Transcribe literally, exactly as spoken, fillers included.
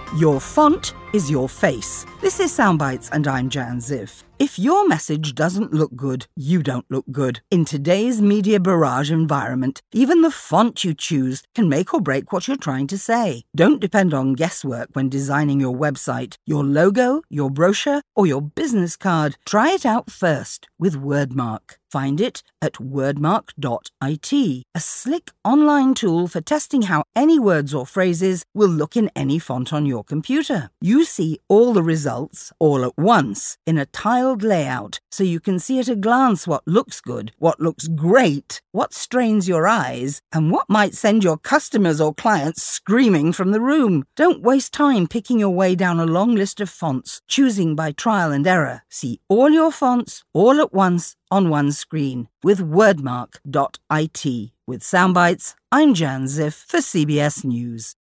Your font is your face. This is Soundbites and I'm Jan Ziff. If your message doesn't look good, you don't look good. In today's media barrage environment, even the font you choose can make or break what you're trying to say. Don't depend on guesswork when designing your website, your logo, your brochure, or your business card. Try it out first with Wordmark. Find it at wordmark dot I T, a slick online tool for testing how any words or phrases will look in any font on your computer. You see all the results all at once in a tiled layout, so you can see at a glance what looks good, what looks great, what strains your eyes, and what might send your customers or clients screaming from the room. Don't waste time picking your way down a long list of fonts, choosing by trial and error. See all your fonts all at once on one screen with wordmark dot I T. With Soundbites, I'm Jan Ziff for C B S News.